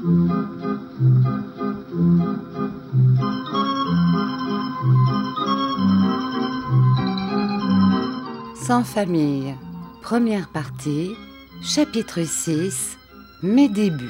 Sans famille, première partie, chapitre 6, mes débuts.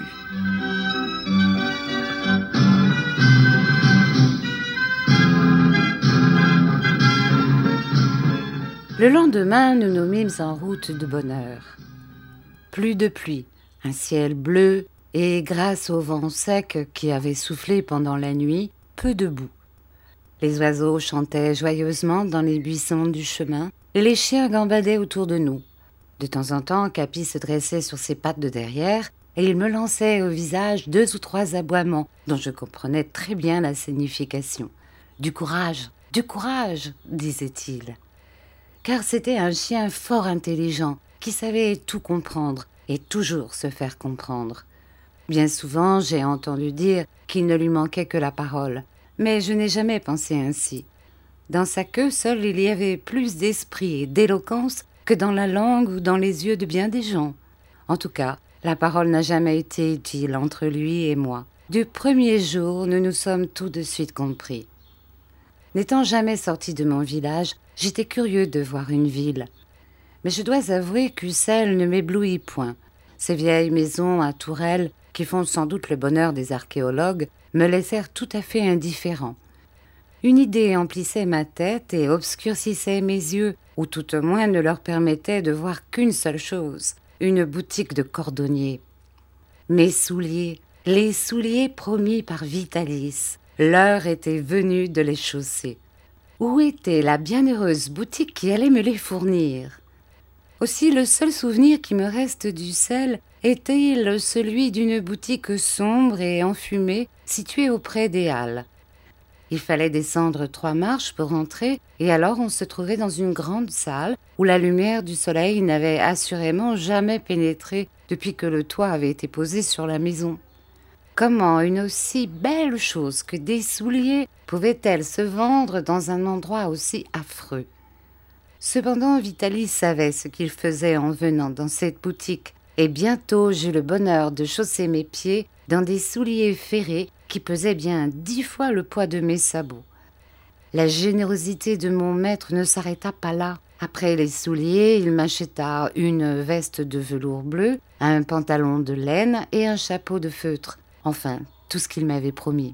Le lendemain, nous nous mîmes en route de bonne heure. Plus de pluie, un ciel bleu et, grâce au vent sec qui avait soufflé pendant la nuit, peu de boue. Les oiseaux chantaient joyeusement dans les buissons du chemin et les chiens gambadaient autour de nous. De temps en temps, Capi se dressait sur ses pattes de derrière et il me lançait au visage 2 ou 3 aboiements dont je comprenais très bien la signification. « Du courage, disait-il. Car c'était un chien fort intelligent qui savait tout comprendre et toujours se faire comprendre. Bien souvent, j'ai entendu dire qu'il ne lui manquait que la parole, mais je n'ai jamais pensé ainsi. Dans sa queue seule, il y avait plus d'esprit et d'éloquence que dans la langue ou dans les yeux de bien des gens. En tout cas, la parole n'a jamais été utile entre lui et moi. Du premier jour, nous nous sommes tout de suite compris. N'étant jamais sorti de mon village, j'étais curieux de voir une ville. Mais je dois avouer qu'Ussel ne m'éblouit point. Ces vieilles maisons à tourelles, qui font sans doute le bonheur des archéologues, me laissèrent tout à fait indifférent. Une idée emplissait ma tête et obscurcissait mes yeux, ou tout au moins ne leur permettait de voir qu'une seule chose, une boutique de cordonnier. Mes souliers, les souliers promis par Vitalis, l'heure était venue de les chausser. Où était la bienheureuse boutique qui allait me les fournir? Aussi, le seul souvenir qui me reste d'Ussel était celui d'une boutique sombre et enfumée située auprès des Halles. Il fallait descendre 3 marches pour entrer, et alors on se trouvait dans une grande salle où la lumière du soleil n'avait assurément jamais pénétré depuis que le toit avait été posé sur la maison. Comment une aussi belle chose que des souliers pouvait-elle se vendre dans un endroit aussi affreux? Cependant, Vitalis savait ce qu'il faisait en venant dans cette boutique, et bientôt j'eus le bonheur de chausser mes pieds dans des souliers ferrés qui pesaient bien 10 fois le poids de mes sabots. La générosité de mon maître ne s'arrêta pas là. Après les souliers, il m'acheta une veste de velours bleu, un pantalon de laine et un chapeau de feutre. Enfin, tout ce qu'il m'avait promis.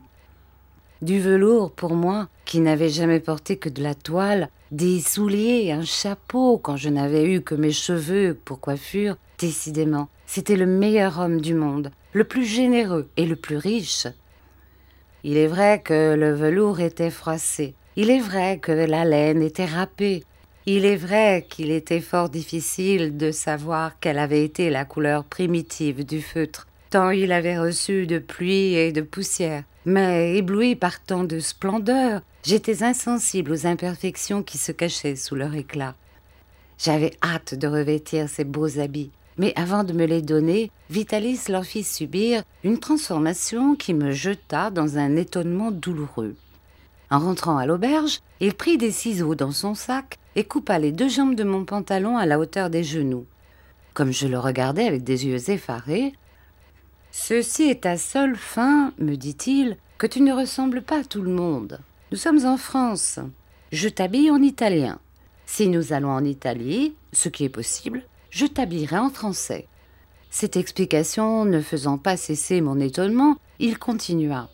Du velours pour moi, qui n'avais jamais porté que de la toile, des souliers, un chapeau quand je n'avais eu que mes cheveux pour coiffure, décidément, c'était le meilleur homme du monde, le plus généreux et le plus riche. Il est vrai que le velours était froissé, il est vrai que la laine était râpée, il est vrai qu'il était fort difficile de savoir quelle avait été la couleur primitive du feutre, tant il avait reçu de pluie et de poussière. Mais, ébloui par tant de splendeur, j'étais insensible aux imperfections qui se cachaient sous leur éclat. J'avais hâte de revêtir ces beaux habits, mais avant de me les donner, Vitalis leur fit subir une transformation qui me jeta dans un étonnement douloureux. En rentrant à l'auberge, il prit des ciseaux dans son sac et coupa les 2 jambes de mon pantalon à la hauteur des genoux. Comme je le regardais avec des yeux effarés, « Ceci est ta seule fin, me dit-il, que tu ne ressembles pas à tout le monde. Nous sommes en France. Je t'habille en italien. Si nous allons en Italie, ce qui est possible, je t'habillerai en français. » Cette explication ne faisant pas cesser mon étonnement, il continua.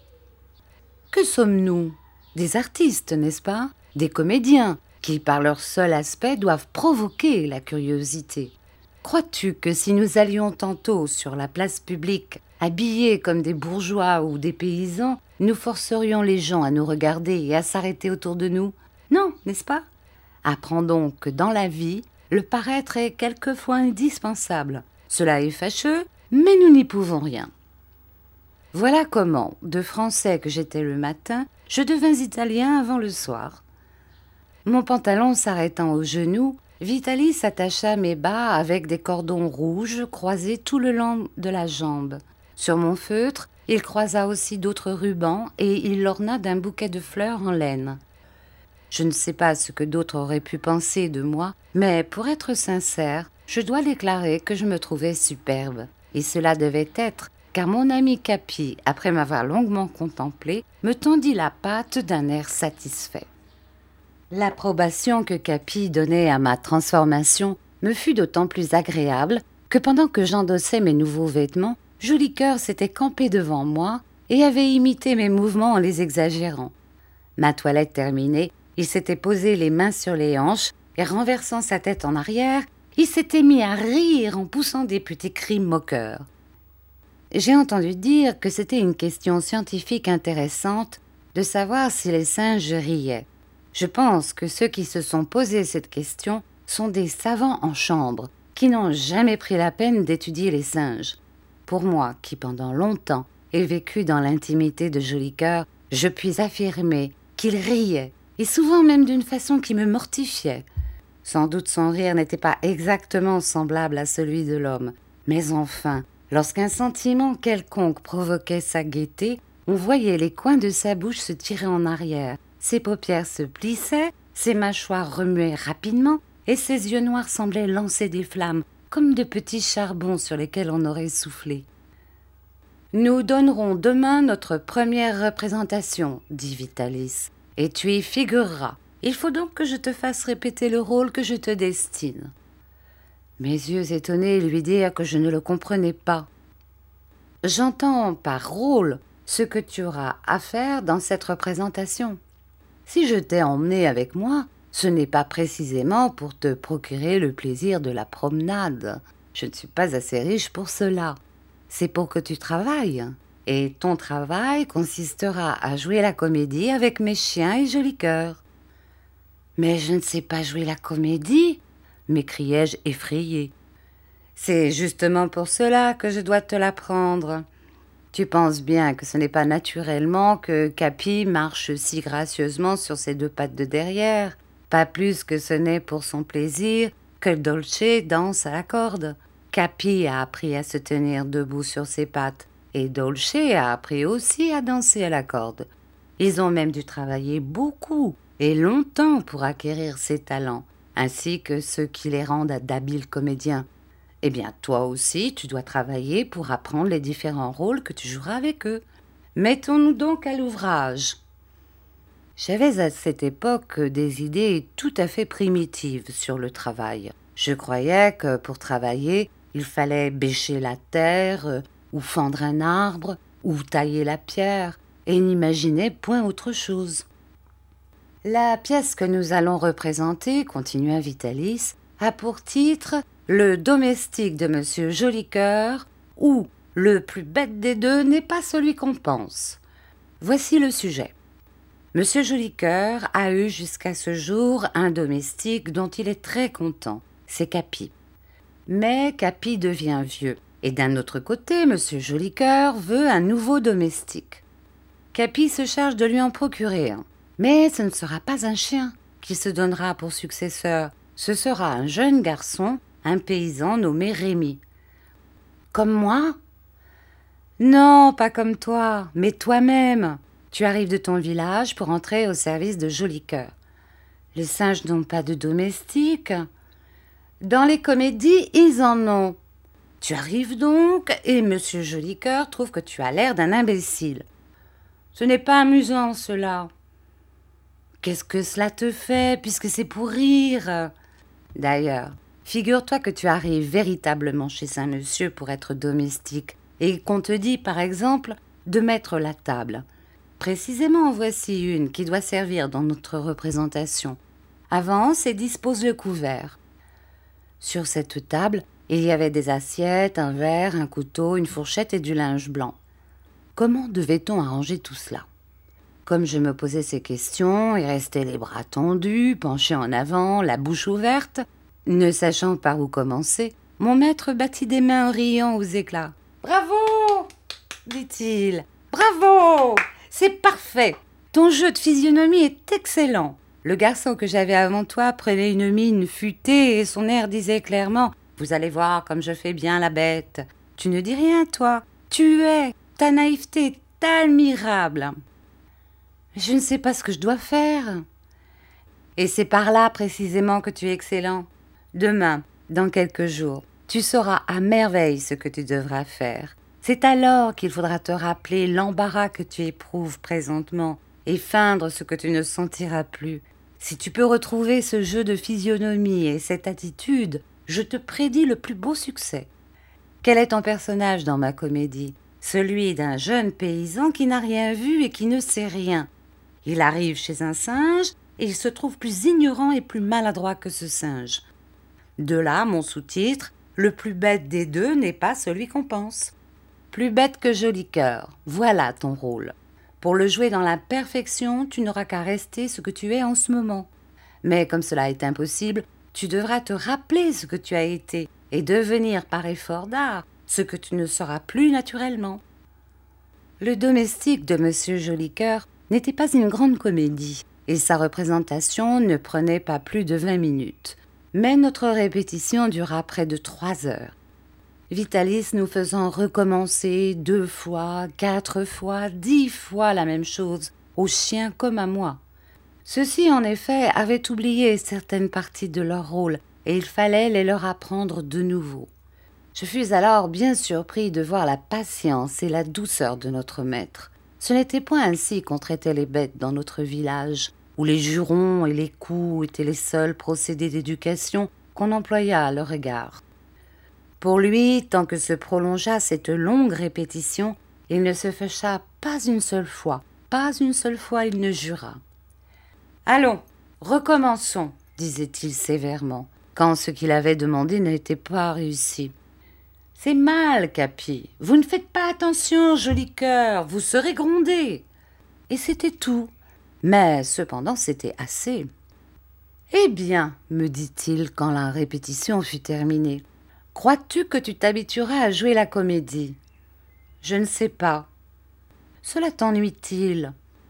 « Que sommes-nous? Des artistes, n'est-ce pas? Des comédiens, qui par leur seul aspect doivent provoquer la curiosité. Crois-tu que si nous allions tantôt sur la place publique, habillés comme des bourgeois ou des paysans, nous forcerions les gens à nous regarder et à s'arrêter autour de nous? Non, n'est-ce pas? Apprends donc que dans la vie, le paraître est quelquefois indispensable. Cela est fâcheux, mais nous n'y pouvons rien. Voilà comment, de Français que j'étais le matin, je devins Italien avant le soir. Mon pantalon s'arrêtant aux genoux, Vitalis attacha mes bas avec des cordons rouges croisés tout le long de la jambe. Sur mon feutre, il croisa aussi d'autres rubans et il l'orna d'un bouquet de fleurs en laine. Je ne sais pas ce que d'autres auraient pu penser de moi, mais pour être sincère, je dois déclarer que je me trouvais superbe. Et cela devait être car mon ami Capi, après m'avoir longuement contemplé, me tendit la patte d'un air satisfait. L'approbation que Capi donnait à ma transformation me fut d'autant plus agréable que pendant que j'endossais mes nouveaux vêtements, Joli Cœur s'était campé devant moi et avait imité mes mouvements en les exagérant. Ma toilette terminée, il s'était posé les mains sur les hanches et renversant sa tête en arrière, il s'était mis à rire en poussant des petits cris moqueurs. J'ai entendu dire que c'était une question scientifique intéressante de savoir si les singes riaient. Je pense que ceux qui se sont posé cette question sont des savants en chambre qui n'ont jamais pris la peine d'étudier les singes. Pour moi, qui pendant longtemps ai vécu dans l'intimité de Joli Cœur, je puis affirmer qu'il riait, et souvent même d'une façon qui me mortifiait. Sans doute son rire n'était pas exactement semblable à celui de l'homme, mais enfin, lorsqu'un sentiment quelconque provoquait sa gaieté, on voyait les coins de sa bouche se tirer en arrière, ses paupières se plissaient, ses mâchoires remuaient rapidement, et ses yeux noirs semblaient lancer des flammes, comme de petits charbons sur lesquels on aurait soufflé. « Nous donnerons demain notre première représentation, dit Vitalis, et tu y figureras. Il faut donc que je te fasse répéter le rôle que je te destine. » Mes yeux étonnés lui dirent que je ne le comprenais pas. « J'entends par rôle ce que tu auras à faire dans cette représentation. Si je t'ai emmené avec moi, ce n'est pas précisément pour te procurer le plaisir de la promenade. Je ne suis pas assez riche pour cela. C'est pour que tu travailles. Et ton travail consistera à jouer la comédie avec mes chiens et Joli Cœur. »« Mais je ne sais pas jouer la comédie !» m'écriai-je effrayée. « C'est justement pour cela que je dois te l'apprendre. Tu penses bien que ce n'est pas naturellement que Capi marche si gracieusement sur ses deux pattes de derrière, pas plus que ce n'est pour son plaisir que Dolce danse à la corde. Capi a appris à se tenir debout sur ses pattes, et Dolce a appris aussi à danser à la corde. Ils ont même dû travailler beaucoup et longtemps pour acquérir ces talents, ainsi que ceux qui les rendent d'habiles comédiens. Eh bien, toi aussi, tu dois travailler pour apprendre les différents rôles que tu joueras avec eux. Mettons-nous donc à l'ouvrage. » J'avais à cette époque des idées tout à fait primitives sur le travail. Je croyais que pour travailler, il fallait bêcher la terre, ou fendre un arbre, ou tailler la pierre, et n'imaginais point autre chose. « La pièce que nous allons représenter, continua Vitalis, a pour titre « Le domestique de Monsieur Joli Cœur » ou « Le plus bête des deux n'est pas celui qu'on pense ». Voici le sujet. Monsieur Joli Cœur a eu jusqu'à ce jour un domestique dont il est très content, c'est Capi. Mais Capi devient vieux, et d'un autre côté, Monsieur Joli Cœur veut un nouveau domestique. Capi se charge de lui en procurer un, mais ce ne sera pas un chien qui se donnera pour successeur, ce sera un jeune garçon, un paysan nommé Rémi. Comme moi ? Non, pas comme toi, mais toi-même. Tu arrives de ton village pour entrer au service de Joli Cœur. Les singes n'ont pas de domestique. Dans les comédies, ils en ont. Tu arrives donc, et Monsieur Joli Cœur trouve que tu as l'air d'un imbécile. Ce n'est pas amusant, cela. Qu'est-ce que cela te fait, puisque c'est pour rire ? D'ailleurs, figure-toi que tu arrives véritablement chez un monsieur pour être domestique, et qu'on te dit, par exemple, de mettre la table. Précisément, voici une qui doit servir dans notre représentation. Avance et dispose le couvert. Sur cette table, il y avait des assiettes, un verre, un couteau, une fourchette et du linge blanc. Comment devait-on arranger tout cela ? Comme je me posais ces questions et restais les bras tendus, penché en avant, la bouche ouverte, ne sachant par où commencer, mon maître battit des mains en riant aux éclats. « Bravo !» dit-il. « Bravo ! C'est parfait. Ton jeu de physionomie est excellent. » Le garçon que j'avais avant toi prenait une mine futée et son air disait clairement « Vous allez voir comme je fais bien la bête. » Tu ne dis rien, toi. Tu es. Ta naïveté est admirable. Je ne sais pas ce que je dois faire. Et c'est par là précisément que tu es excellent. Demain, dans quelques jours, tu sauras à merveille ce que tu devras faire. C'est alors qu'il faudra te rappeler l'embarras que tu éprouves présentement et feindre ce que tu ne sentiras plus. Si tu peux retrouver ce jeu de physionomie et cette attitude, je te prédis le plus beau succès. Quel est ton personnage dans ma comédie? Celui d'un jeune paysan qui n'a rien vu et qui ne sait rien. Il arrive chez un singe et il se trouve plus ignorant et plus maladroit que ce singe. De là, mon sous-titre, le plus bête des deux n'est pas celui qu'on pense. Plus bête que joli cœur, voilà ton rôle. Pour le jouer dans la perfection, tu n'auras qu'à rester ce que tu es en ce moment. Mais comme cela est impossible, tu devras te rappeler ce que tu as été et devenir par effort d'art ce que tu ne seras plus naturellement. Le domestique de Monsieur Jolicoeur n'était pas une grande comédie et sa représentation ne prenait pas plus de 20 minutes. Mais notre répétition dura près de 3 heures. Vitalis nous faisant recommencer 2 fois, 4 fois, 10 fois la même chose, aux chiens comme à moi. Ceux-ci, en effet, avaient oublié certaines parties de leur rôle, et il fallait les leur apprendre de nouveau. Je fus alors bien surpris de voir la patience et la douceur de notre maître. Ce n'était point ainsi qu'on traitait les bêtes dans notre village, où les jurons et les coups étaient les seuls procédés d'éducation qu'on employa à leur égard. Pour lui, tant que se prolongea cette longue répétition, il ne se fâcha pas une seule fois il ne jura. « Allons, recommençons, disait-il sévèrement, quand ce qu'il avait demandé n'était pas réussi. « C'est mal, Capi, vous ne faites pas attention, joli cœur, vous serez grondé. » Et c'était tout, mais cependant c'était assez. « Eh bien, me dit-il quand la répétition fut terminée, crois-tu que tu t'habitueras à jouer la comédie? » Je ne sais pas. Cela t'ennuie-t-il?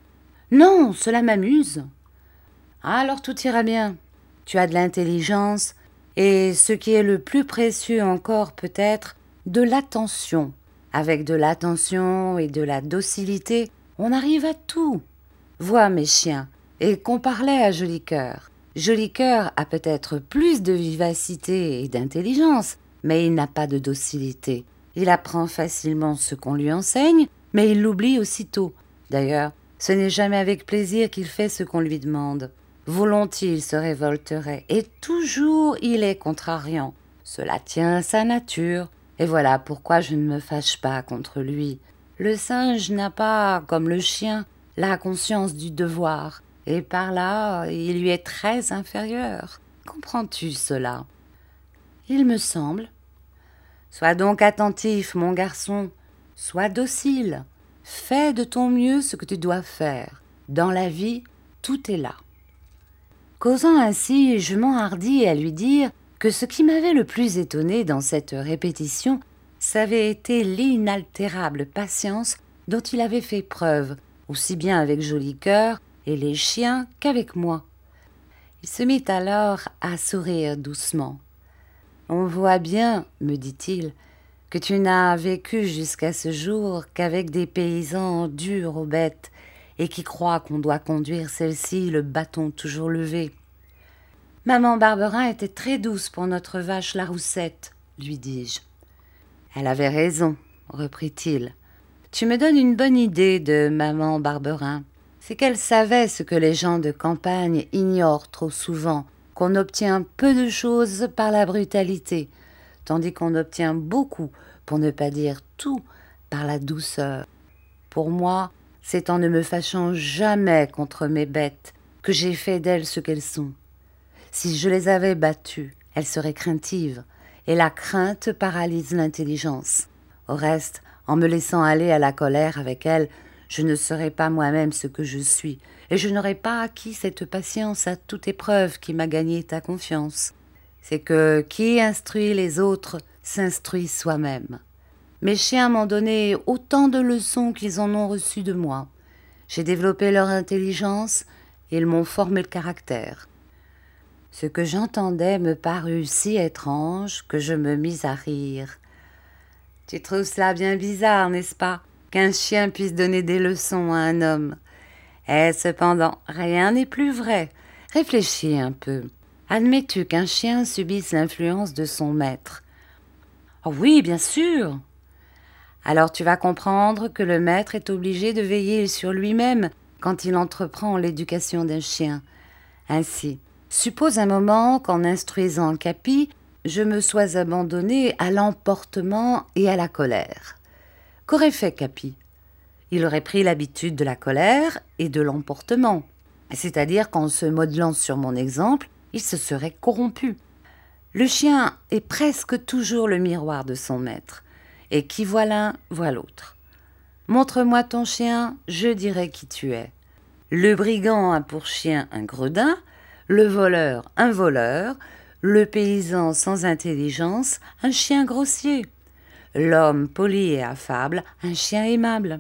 Non, cela m'amuse. Alors tout ira bien. Tu as de l'intelligence et, ce qui est le plus précieux encore peut-être, de l'attention. Avec de l'attention et de la docilité, on arrive à tout. Vois mes chiens et compare-les à Jolicoeur. Jolicoeur a peut-être plus de vivacité et d'intelligence, mais il n'a pas de docilité. Il apprend facilement ce qu'on lui enseigne, mais il l'oublie aussitôt. D'ailleurs, ce n'est jamais avec plaisir qu'il fait ce qu'on lui demande. Volontiers il se révolterait, et toujours il est contrariant. Cela tient à sa nature, et voilà pourquoi je ne me fâche pas contre lui. Le singe n'a pas, comme le chien, la conscience du devoir, et par là, il lui est très inférieur. Comprends-tu cela? Il me semble. Sois donc attentif, mon garçon, sois docile. Fais de ton mieux ce que tu dois faire. Dans la vie, tout est là. Causant ainsi, je m'enhardis à lui dire que ce qui m'avait le plus étonné dans cette répétition, ça avait été l'inaltérable patience dont il avait fait preuve, aussi bien avec Jolicoeur et les chiens qu'avec moi. Il se mit alors à sourire doucement. « On voit bien, me dit-il, que tu n'as vécu jusqu'à ce jour qu'avec des paysans durs aux bêtes et qui croient qu'on doit conduire celle-ci le bâton toujours levé. »« Maman Barberin était très douce pour notre vache la Roussette, lui dis-je. »« Elle avait raison, reprit-il. Tu me donnes une bonne idée de maman Barberin. C'est qu'elle savait ce que les gens de campagne ignorent trop souvent, qu'on obtient peu de choses par la brutalité, tandis qu'on obtient beaucoup, pour ne pas dire tout, par la douceur. Pour moi, c'est en ne me fâchant jamais contre mes bêtes que j'ai fait d'elles ce qu'elles sont. Si je les avais battues, elles seraient craintives, et la crainte paralyse l'intelligence. Au reste, en me laissant aller à la colère avec elles, je ne serais pas moi-même ce que je suis, et je n'aurais pas acquis cette patience à toute épreuve qui m'a gagné ta confiance. C'est que qui instruit les autres s'instruit soi-même. Mes chiens m'ont donné autant de leçons qu'ils en ont reçu de moi. J'ai développé leur intelligence, et ils m'ont formé le caractère. Ce que j'entendais me parut si étrange que je me mis à rire. Tu trouves cela bien bizarre, n'est-ce pas, qu'un chien puisse donner des leçons à un homme? Et cependant, rien n'est plus vrai. Réfléchis un peu. Admets-tu qu'un chien subisse l'influence de son maître? Oh oui, bien sûr. Alors tu vas comprendre que le maître est obligé de veiller sur lui-même quand il entreprend l'éducation d'un chien. Ainsi, suppose un moment qu'en instruisant Capi, je me sois abandonnée à l'emportement et à la colère. Qu'aurait fait Capi ? Il aurait pris l'habitude de la colère et de l'emportement, c'est-à-dire qu'en se modelant sur mon exemple, il se serait corrompu. Le chien est presque toujours le miroir de son maître, et qui voit l'un, voit l'autre. Montre-moi ton chien, je dirai qui tu es. Le brigand a pour chien un gredin, le voleur un voleur, le paysan sans intelligence un chien grossier, l'homme poli et affable un chien aimable.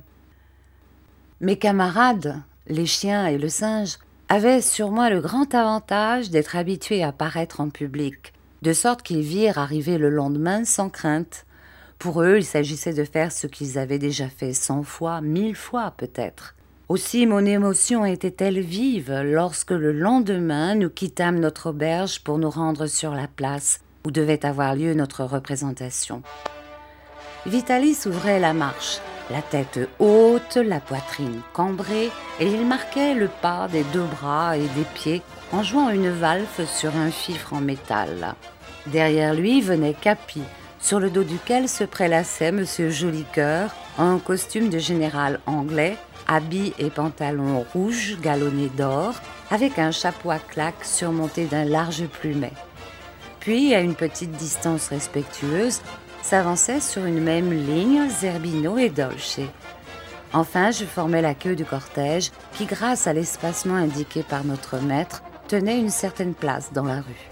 Mes camarades, les chiens et le singe, avaient sur moi le grand avantage d'être habitués à paraître en public, de sorte qu'ils virent arriver le lendemain sans crainte. Pour eux, il s'agissait de faire ce qu'ils avaient déjà fait 100 fois, 1000 fois peut-être. Aussi mon émotion était-elle vive lorsque le lendemain nous quittâmes notre auberge pour nous rendre sur la place où devait avoir lieu notre représentation. Vitalis ouvrait la marche, la tête haute, la poitrine cambrée, et il marquait le pas des 2 bras et des pieds en jouant une valse sur un fifre en métal. Derrière lui venait Capi, sur le dos duquel se prélassait Monsieur Jolicoeur en costume de général anglais, habits et pantalons rouges galonnés d'or, avec un chapeau à claques surmonté d'un large plumet. Puis, à une petite distance respectueuse, s'avançaient sur une même ligne Zerbino et Dolce. Enfin, je formais la queue du cortège qui, grâce à l'espacement indiqué par notre maître, tenait une certaine place dans la rue.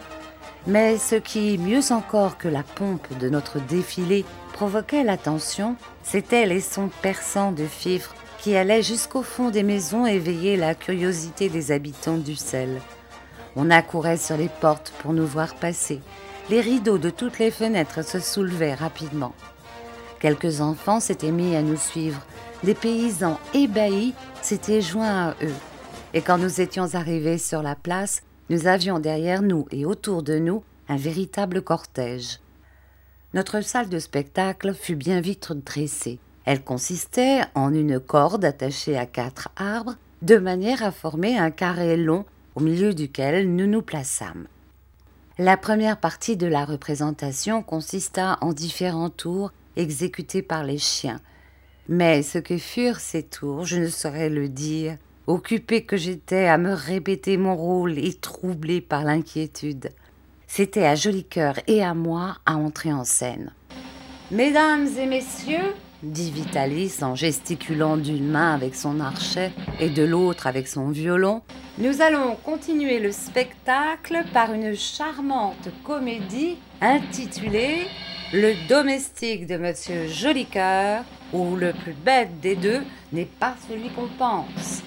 Mais ce qui, mieux encore que la pompe de notre défilé, provoquait l'attention, c'étaient les sons perçants de fifres qui allaient jusqu'au fond des maisons éveiller la curiosité des habitants d'Ussel. On accourait sur les portes pour nous voir passer. Les rideaux de toutes les fenêtres se soulevaient rapidement. Quelques enfants s'étaient mis à nous suivre. Des paysans ébahis s'étaient joints à eux. Et quand nous étions arrivés sur la place, nous avions derrière nous et autour de nous un véritable cortège. Notre salle de spectacle fut bien vite dressée. Elle consistait en une corde attachée à 4 arbres, de manière à former un carré long au milieu duquel nous nous plaçâmes. La première partie de la représentation consista en différents tours exécutés par les chiens. Mais ce que furent ces tours, je ne saurais le dire, occupée que j'étais à me répéter mon rôle et troublée par l'inquiétude. C'était à Jolicoeur et à moi à entrer en scène. « Mesdames et messieurs » dit Vitalis en gesticulant d'une main avec son archet et de l'autre avec son violon, « nous allons continuer le spectacle par une charmante comédie intitulée « Le domestique de Monsieur Jolicoeur » où le plus bête des deux n'est pas celui qu'on pense.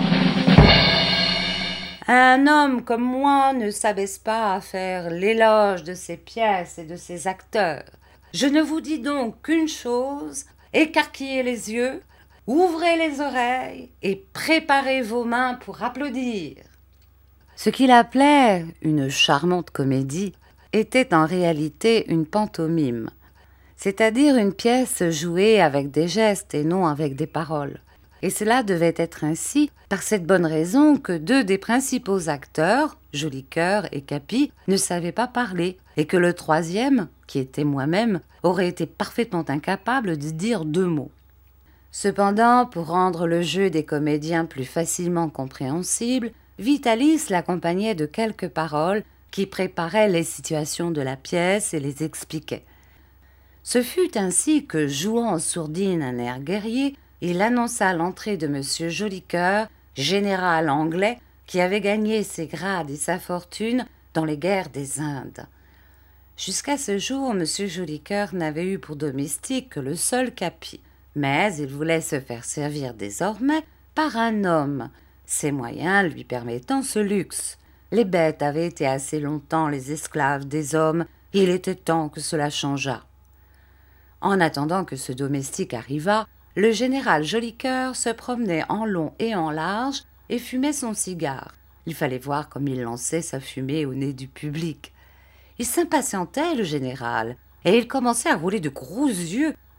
Un homme comme moi ne s'abaisse pas à faire l'éloge de ses pièces et de ses acteurs. Je ne vous dis donc qu'une chose, écarquillez les yeux, ouvrez les oreilles et préparez vos mains pour applaudir. Ce qu'il appelait une charmante comédie était en réalité une pantomime, c'est-à-dire une pièce jouée avec des gestes et non avec des paroles. Et cela devait être ainsi par cette bonne raison que 2 des principaux acteurs, Jolicoeur et Capi, ne savaient pas parler, et que le 3e, qui était moi-même, aurait été parfaitement incapable de dire 2 mots. Cependant, pour rendre le jeu des comédiens plus facilement compréhensible, Vitalis l'accompagnait de quelques paroles qui préparaient les situations de la pièce et les expliquaient. Ce fut ainsi que, jouant en sourdine un air guerrier, il annonça l'entrée de Monsieur Jolicoeur, général anglais, qui avait gagné ses grades et sa fortune dans les guerres des Indes. Jusqu'à ce jour, Monsieur Jolicoeur n'avait eu pour domestique que le seul Capi, mais il voulait se faire servir désormais par un homme, ses moyens lui permettant ce luxe. Les bêtes avaient été assez longtemps les esclaves des hommes, il était temps que cela changeât. En attendant que ce domestique arrivât, le général Jolicoeur se promenait en long et en large et fumait son cigare. Il fallait voir comme il lançait sa fumée au nez du public. Il s'impatientait, le général, et il commençait à rouler de gros yeux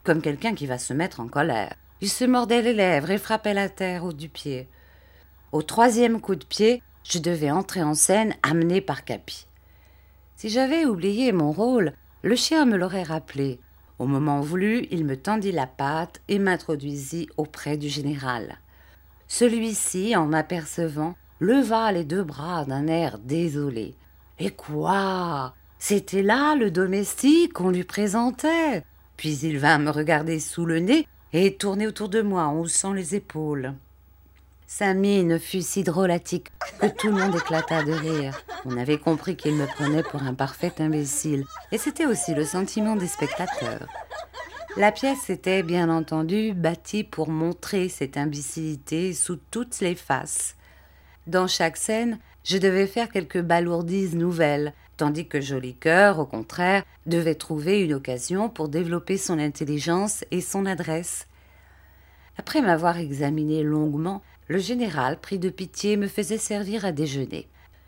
comme quelqu'un qui va se mettre en colère. Il se mordait les lèvres et frappait la terre haut du pied. Au 3e coup de pied, je devais entrer en scène amené par Capi. Si j'avais oublié mon rôle, le chien me l'aurait rappelé. Au moment voulu, il me tendit la patte et m'introduisit auprès du général. Celui-ci, en m'apercevant, leva les 2 bras d'un air désolé. « Et quoi ? C'était là le domestique qu'on lui présentait ?» Puis il vint me regarder sous le nez et tourner autour de moi en haussant les épaules. Sa mine fut si drôlatique que tout le monde éclata de rire. On avait compris qu'il me prenait pour un parfait imbécile, et c'était aussi le sentiment des spectateurs. La pièce était, bien entendu, bâtie pour montrer cette imbécilité sous toutes les faces. Dans chaque scène, je devais faire quelques balourdises nouvelles, tandis que Joli Cœur, au contraire, devait trouver une occasion pour développer son intelligence et son adresse. Après m'avoir examiné longuement, le général, pris de pitié, me faisait servir à déjeuner.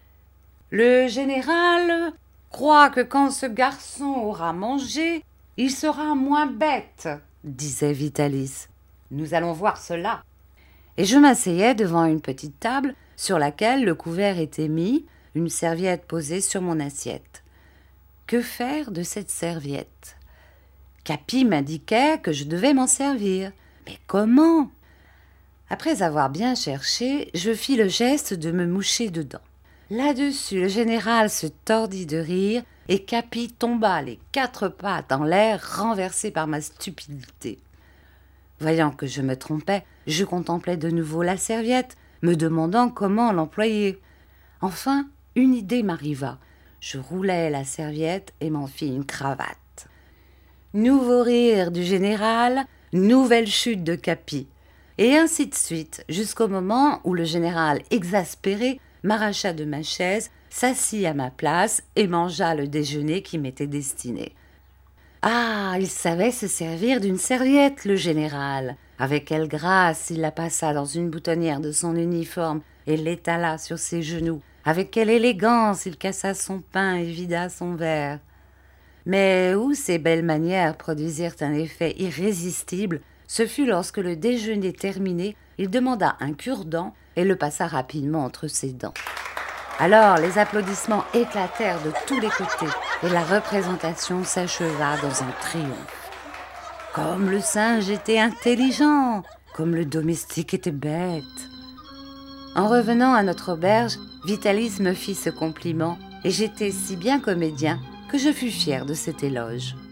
« Le général croit que quand ce garçon aura mangé, il sera moins bête, » disait Vitalis. « Nous allons voir cela. » Et je m'asseyais devant une petite table sur laquelle le couvert était mis, une serviette posée sur mon assiette. Que faire de cette serviette ? Capi m'indiquait que je devais m'en servir. Mais comment ? Après avoir bien cherché, je fis le geste de me moucher dedans. Là-dessus, le général se tordit de rire et Capi tomba les 4 pattes en l'air, renversé par ma stupidité. Voyant que je me trompais, je contemplais de nouveau la serviette, me demandant comment l'employer. Enfin, une idée m'arriva. Je roulai la serviette et m'en fis une cravate. Nouveau rire du général, nouvelle chute de Capi. Et ainsi de suite, jusqu'au moment où le général, exaspéré, m'arracha de ma chaise, s'assit à ma place et mangea le déjeuner qui m'était destiné. Ah, il savait se servir d'une serviette, le général. Avec quelle grâce il la passa dans une boutonnière de son uniforme et l'étala sur ses genoux. Avec quelle élégance il cassa son pain et vida son verre. Mais où ces belles manières produisirent un effet irrésistible, ce fut lorsque le déjeuner terminé, il demanda un cure-dent et le passa rapidement entre ses dents. Alors les applaudissements éclatèrent de tous les côtés et la représentation s'acheva dans un triomphe. Comme le singe était intelligent, comme le domestique était bête. En revenant à notre auberge, Vitalis me fit ce compliment et j'étais si bien comédien que je fus fier de cet éloge.